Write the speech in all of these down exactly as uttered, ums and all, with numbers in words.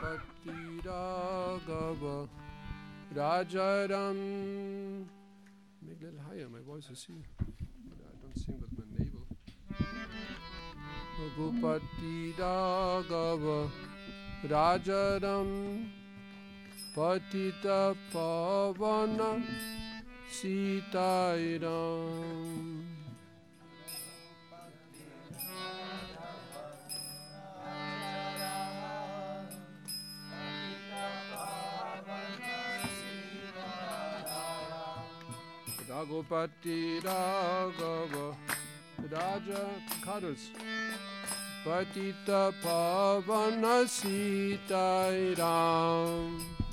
Raghupati Raghava Rajaram. Make a little higher, my voice is here. I don't sing with my navel. Raghupati Raghava Rajaram Patita Pavana Sitairam. Raghupati Raghava Raja Kadus Patita Pavana Sitairam.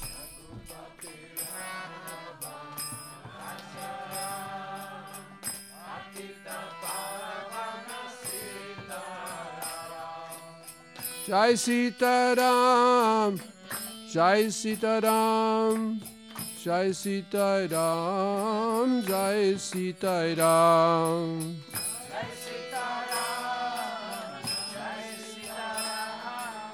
Jai Sitaram, Jai Sitaram, Jai Sitaram, Jai Sitaram. Jai Sitaram, Jai Sitaram,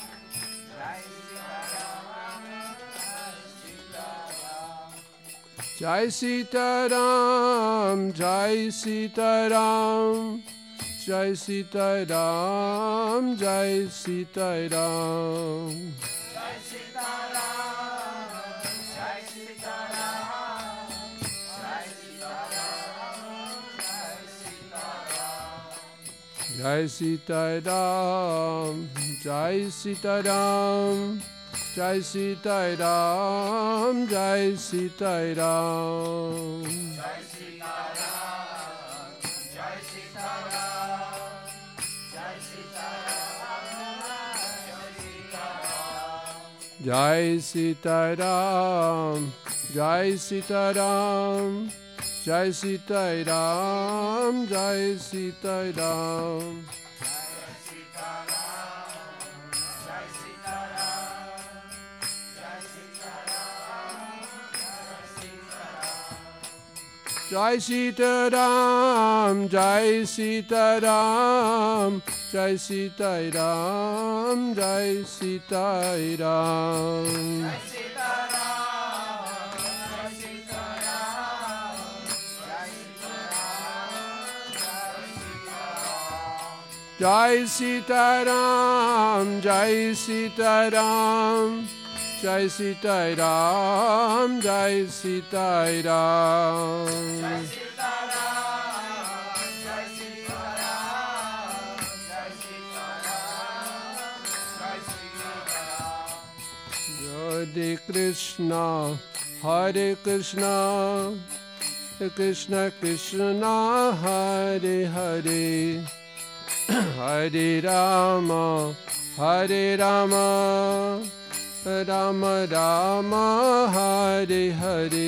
Jai Sitaram, Jai Sitaram, Jai Sitaram, Jai Sitaram. Jai Sitaram, Jai Sitaram, Jai Sitaram, Jai Sitaram. Jai Sitaram, Jai Sitaram, Jai Sitaram, Jai Sitaram. Jai Sitaram, Jai Sitaram, Jai Sitaram, Jai Sitaram. Jai Sitaram, Jai Sitaram, Jai Sitaram, Jai Sitaram. Jai Sitaram, Jai Sitaram, Jai Sitaram, Jai Sitaram. Hare Krishna, Hare Krishna, Krishna Krishna, Hare Hare, Hare Rama, Hare Rama, Rama Rama, Hare Hare.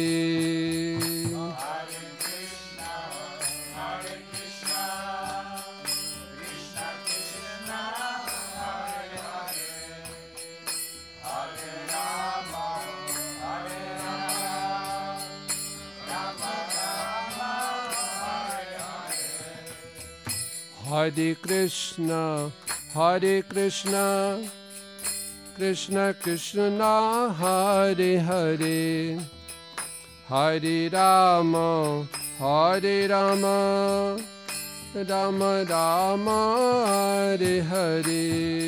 Hare Krishna, Hare Krishna, Krishna Krishna, Hare Hare, Hare Rama, Hare Rama, Rama Rama, Hare Hare.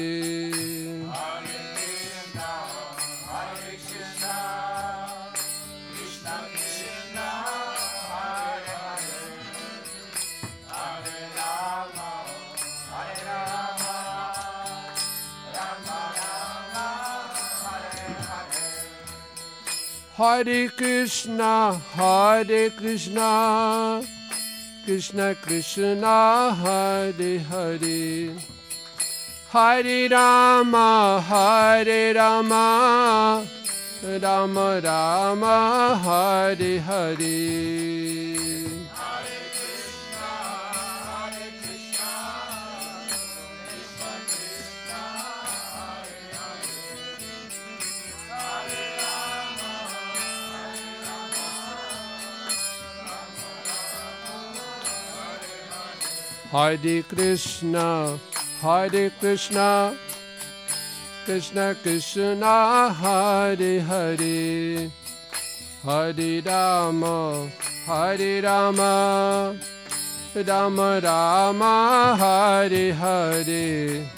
Hare Krishna, Hare Krishna, Krishna Krishna, Hare Hare, Hare Rama, Hare Rama, Rama Rama, Hare Hare. Hare Krishna, Hare Krishna, Krishna Krishna Hare Hare Hare Rama Hare Rama Rama Rama Hare Hare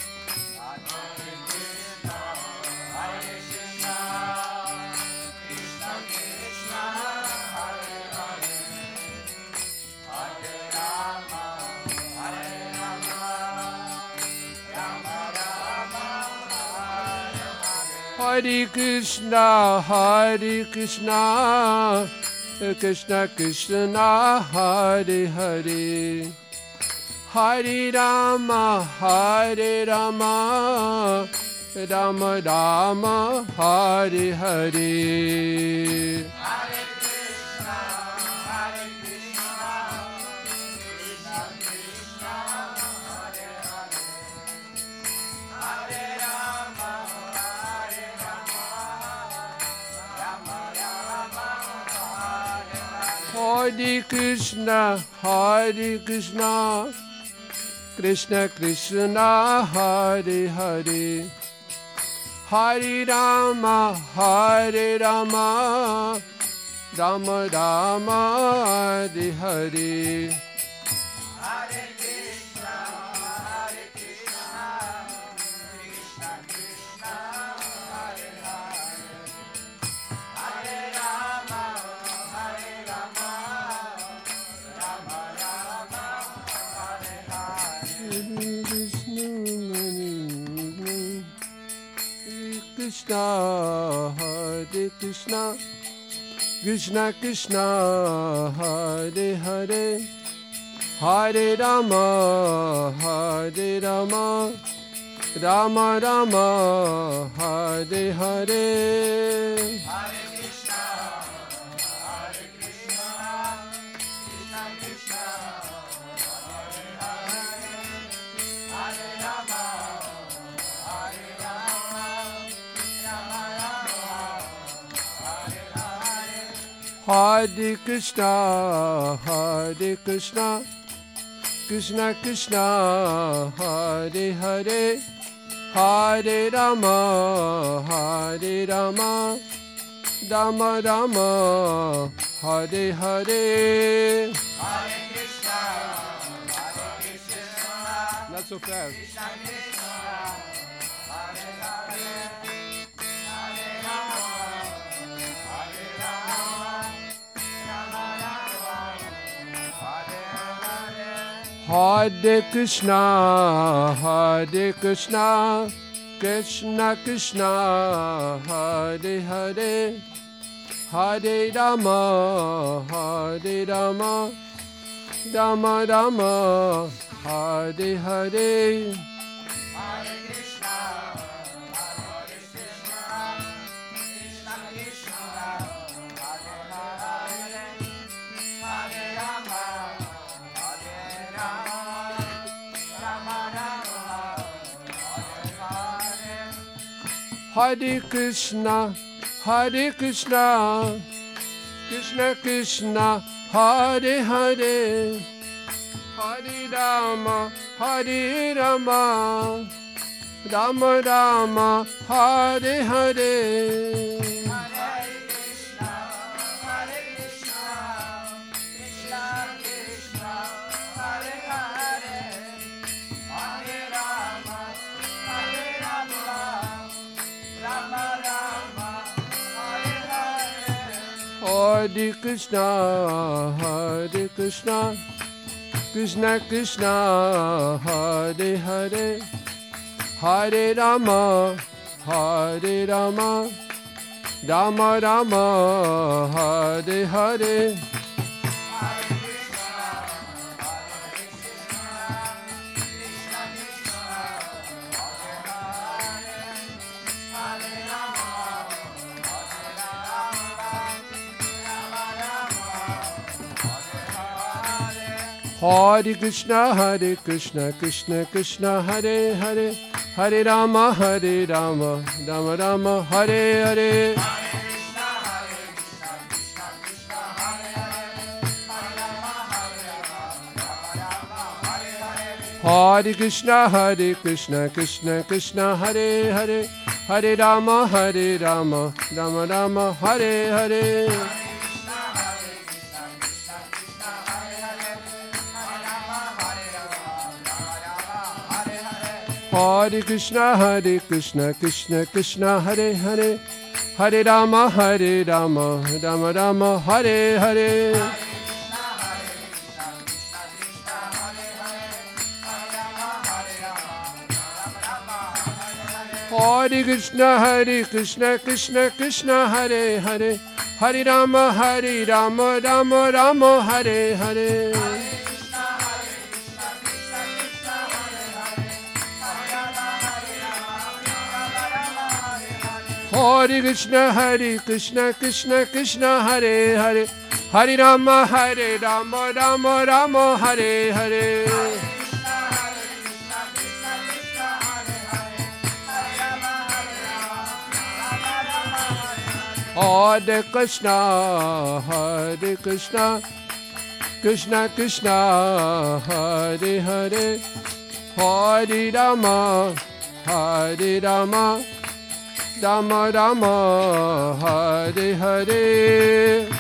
Hare Krishna, Hare Krishna, Krishna Krishna, Hare Hare, Hare Rama, Hare Rama, Rama Rama, Hare Hare. Hare Krishna, Hare Krishna, Krishna Krishna, Hare Hare, Hare Rama, Hare Rama, Rama Rama, Hare Hare. Krishna, Hare Krishna, Krishna Krishna, Hare Hare, Hare Rama, Hare Rama, Rama Rama, Hare Hare. Hare Krishna, Hare Krishna, Krishna Krishna, Hare Hare, Hare Rama, Hare Rama, Rama Rama, Hare Hare. Hare Krishna, Hare Krishna, not so fast. Krishna Krishna, Hare Hare. Hare Krishna, Hare Krishna, Krishna Krishna, Hare Hare, Hare Rama, Hare Rama, Rama Rama, Hare Hare. Hare Krishna, Hare Krishna, Krishna Krishna, Hare Hare, Hare Rama, Hare Rama, Rama Rama, Hare Hare. Hare Krishna, Hare Krishna, Krishna Krishna, Hare Hare, Hare Rama, Hare Rama, Rama Rama, Hare Hare. Hare Krishna, Hare Krishna, Krishna Krishna, Hare Hare, Hare Rama, Hare Rama, Rama Rama, Hare Hare. Hare Krishna, Hare Krishna, Krishna Krishna, Hare Hare, Hare Rama, Hare Rama, Rama Rama, Hare Hare. Hare Krishna, Hare Krishna, Krishna Krishna, Hare Hare. Hare Rama, Hare Rama, Rama Rama, Hare Hare. Hare Krishna, Hare Krishna, Krishna Krishna, Hare Hare. Hare Rama, Hare Rama, Rama Rama, Hare Hare. Hare Krishna, Hare Krishna, Krishna Krishna, Hare Hare. Hare Rama, Hare Rama, Rama Rama, Hare Hare. Hare Krishna, Hare Krishna, Krishna Krishna, Hare Hare. Hare Rama, Hare Rama, Rama Rama, Hare Hare.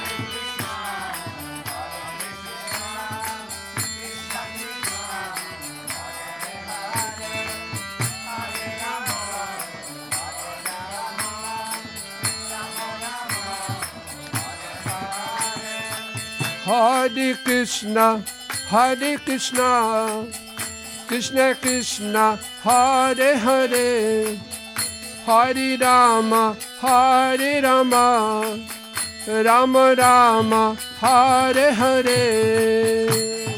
Hare Krishna, Hare Krishna, Krishna Krishna, Hare Hare. Hare Rama, Hare Rama, Rama Rama, Hare Hare.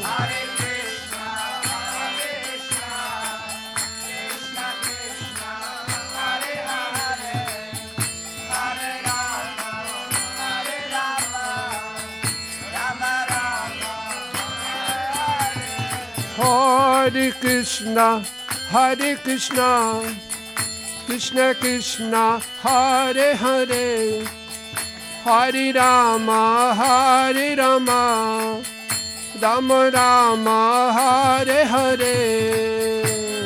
Hare Krishna, Hare Krishna, Krishna Krishna, Hare Hare. Hare Rama, Hare Rama, Rama Rama, Hare Hare.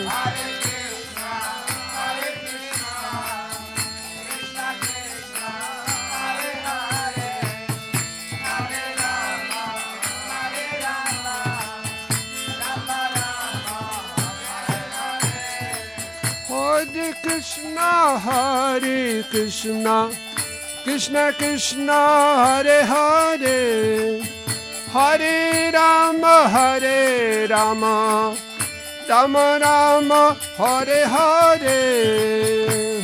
Hare Krishna, Hare Krishna, Krishna Krishna, Hare Hare. Hare Rama, Hare Rama, Rama Rama, Hare Hare.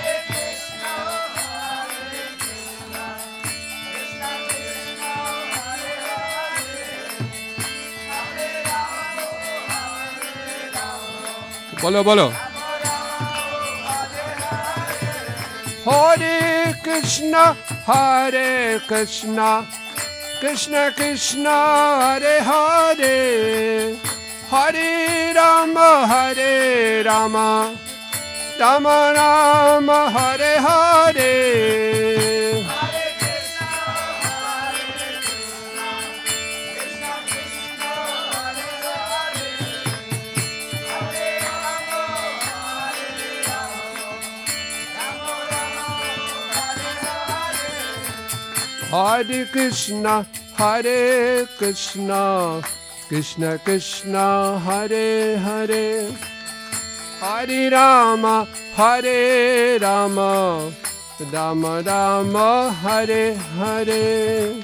Bolo, bolo. Hare Krishna, Hare Krishna, Krishna Krishna, Hare Hare. Hare Rama, Hare Rama, Rama Rama, Hare Hare. Hare Krishna, Hare Krishna, Krishna Krishna, Hare Hare. Hare Rama, Hare Rama, Rama Rama, Hare Hare.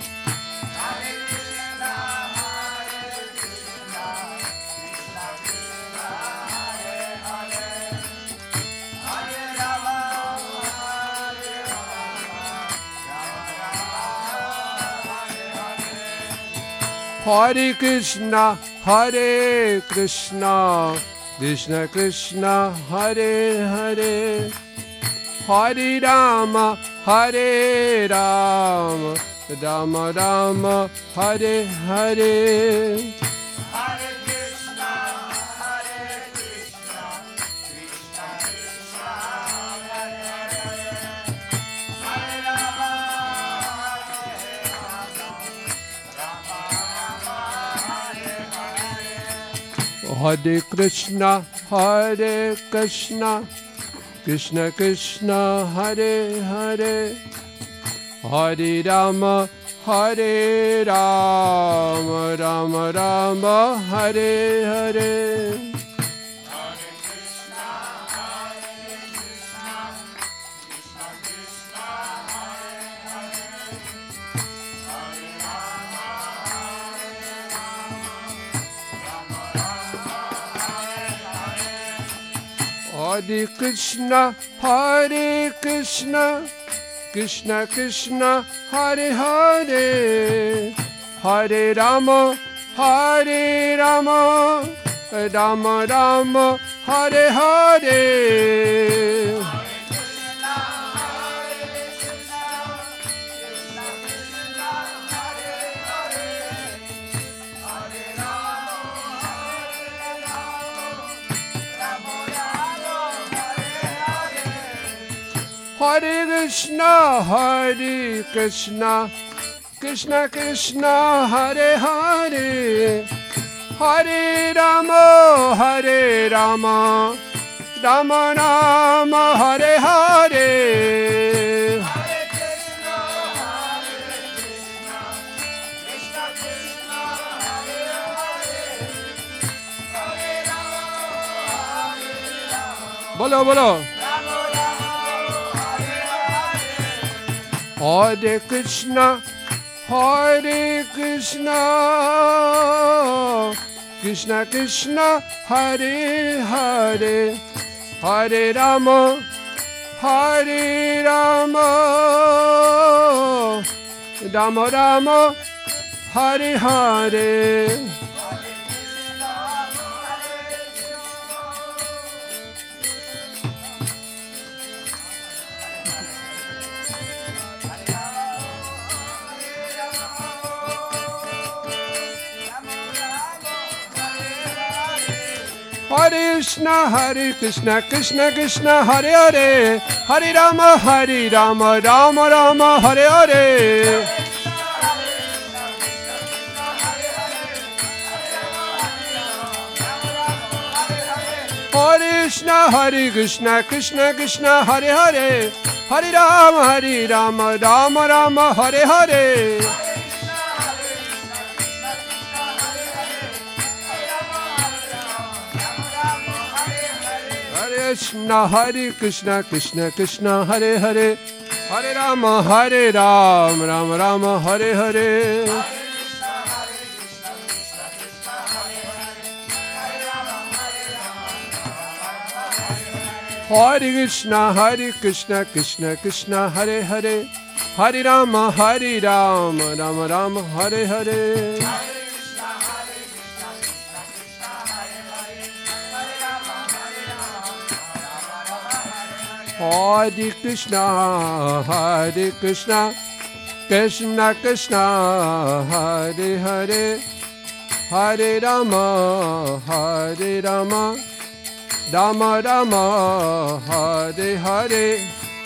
Hare Krishna, Hare Krishna, Krishna Krishna, Hare Hare. Hare Rama, Hare Rama, Rama Rama, Hare Hare. Hare Krishna, Hare Krishna, Krishna Krishna Hare Hare Hare Rama Hare Rama Rama Rama Hare Hare Hare Krishna, Hare Krishna, Krishna Krishna, Hare Hare, Hare Rama, Hare Rama, Rama Rama, Hare Hare. Hare Krishna, Hare Krishna, Krishna Krishna, Hare Hare, Hare Rama, Hare Rama, Rama Rama, Hare Hare. Bolo, bolo. Hare Krishna, Hare Krishna, Krishna Krishna, Hare Hare, Hare Rama, Hare Rama, Rama Rama, Hare Hare. Hare Krishna, Hare Krishna, Krishna Krishna, Hare Hare, Hare Rama, Hare Rama, Rama Rama, Hare Hare. Hare Krishna, Hare Krishna, Krishna Krishna, Hare Hare, Hare Rama, Hare Rama, Rama Rama, Hare Hare. Krishna, Hare Krishna, Krishna Krishna, Hare Hare, Hare Rama, Hare Rama, Rama Rama, Hare Hare. Hare Krishna, Hare Krishna, Krishna Krishna, Hare Hare, Hare Rama, Hare Rama, Rama Rama, Hare Hare. Hare Krishna, Hare Krishna, Krishna Krishna, Hare Hare, Hare Rama, Hare Rama, Rama Rama, Hare Hare.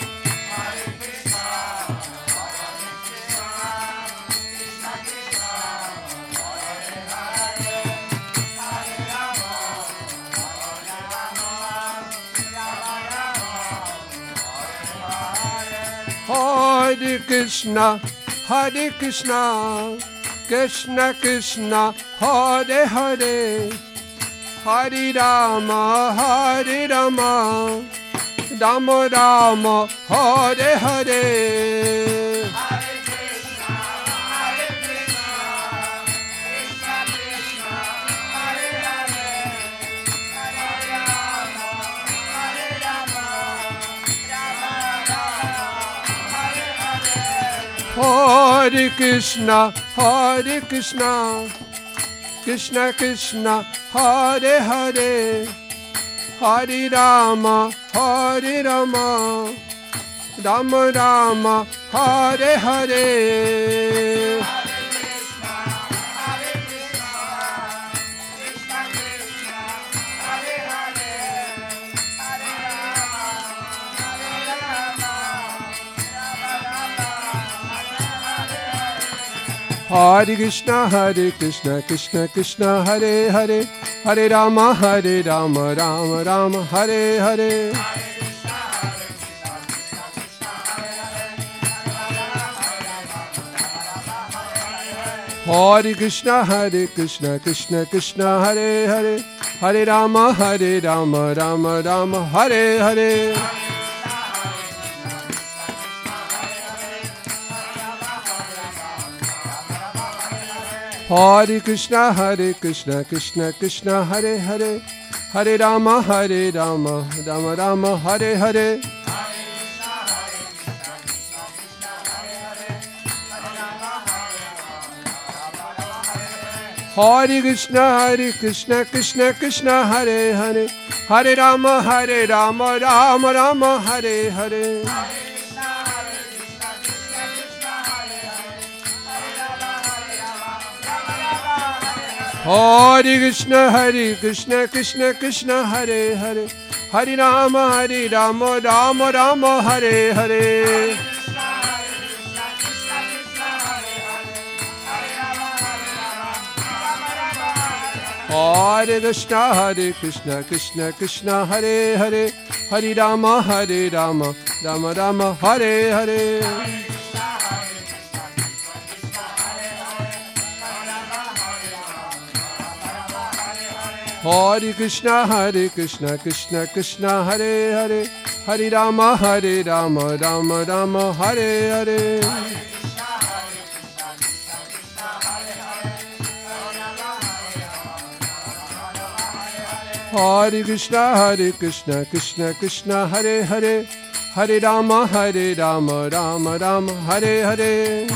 Hare Krishna, Hare Krishna, Krishna Krishna, Hare Hare, Hare Rama, Hare Rama, Rama Rama, Hare Hare. Hare Krishna, Hare Krishna, Krishna Krishna, Hare Hare, Hare Rama, Hare Rama, Rama Rama, Hare Hare. Hare Krishna, Hare Krishna, Krishna Krishna, Hare Hare, Hare Rama, Hare Rama, Rama Rama, Hare Hare. Hare Krishna, Hare Krishna, Hare Krishna, Krishna Krishna, Hare Hare, Hare Rama, Hare Rama, Rama Rama, Hare Hare. Hare Krishna, Hare Krishna, Krishna Krishna, Hare Hare, Hare Rama, Hare Rama, Rama Rama, Hare Hare. Hare Krishna, Hare Krishna, Krishna Krishna, Hare Hare, Hare Rama, Hare Rama, Rama Rama, Hare Hare. Hare Krishna, Hare Krishna, Krishna Krishna, Hare Hare, Hare Rama, Hare Rama, Rama Rama, Hare Hare. Hare Krishna, Hare Krishna, Krishna Krishna, Hare Hare, Hare Rama, Hare Rama, Rama Rama, Hare Hare. Hare Krishna, Hare Krishna, Krishna Krishna, Hare Hare, Hare Rama, Hare Rama, Rama Rama, Hare Hare. Hare Krishna, Hare Krishna, Krishna Krishna, Hare Hare, Hare Rama, Hare Rama, Rama Rama, Hare Hare.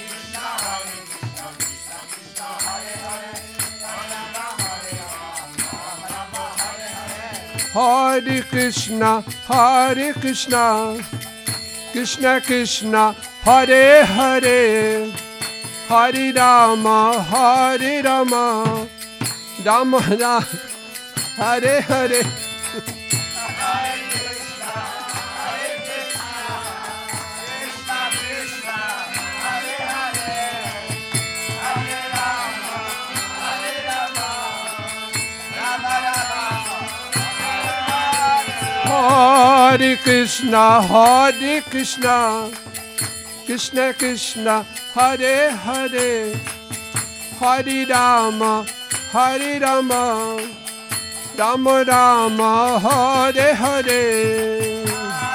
Hare Krishna, Hare Krishna, Krishna Krishna, Hare Hare, Hare Rama, Hare Rama, Rama Rama, Hare Hare. Hare Krishna, Hare Krishna, Krishna Krishna, Hare Hare, Hare Rama, Hare Rama, Rama Rama, Hare Hare.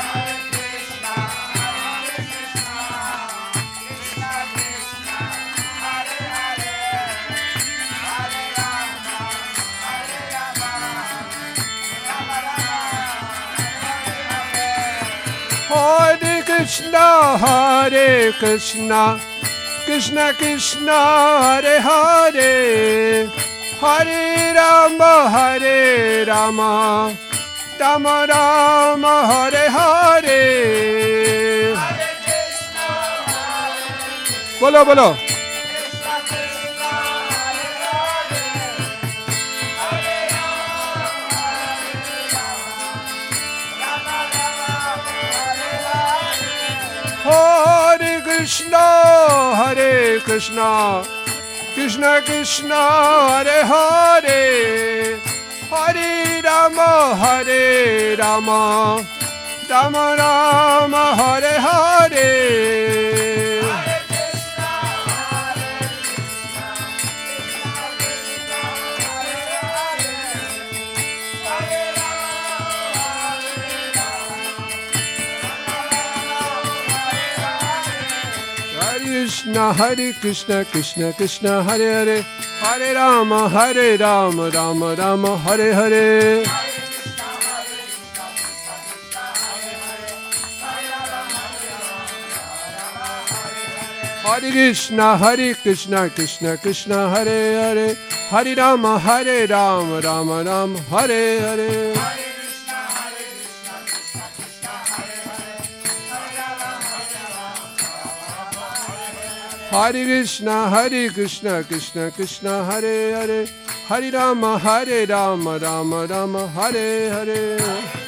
Hare Krishna, Hare Krishna, Krishna Krishna, Hare Hare, Hare Rama, Hare Rama, Rama Rama, Hare Hare. Bolo, bolo. Hare Krishna, Hare Krishna, Krishna Krishna, Hare Hare, Hare Rama, Hare Rama, Rama Rama, Hare Hare. Krishna, Hare Krishna, Krishna Krishna, Hare Hare, Hare Rama, Hare Rama, Rama Rama, Hare Hare. Hare Krishna, Hare Krishna, Krishna Krishna, Hare Hare, Hare Rama, Hare Rama, Rama Rama, Hare Hare. Hare Krishna, Hare Krishna, Krishna Krishna, Hare Hare, Hare Rama, Hare Rama, Rama Rama, Hare Hare.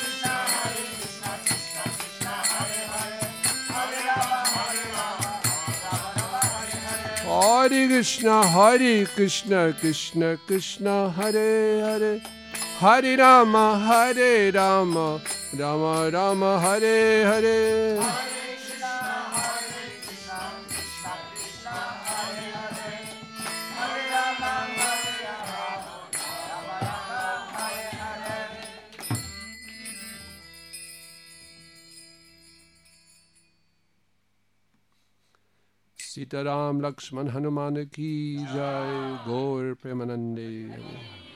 Hare Krishna, Hare Krishna, Krishna Krishna, Hare Hare, Hare Rama, Hare Rama, Rama Rama, Hare Hare. Sitaram Lakshman Hanuman की जय। गौर प्रेमानंदे।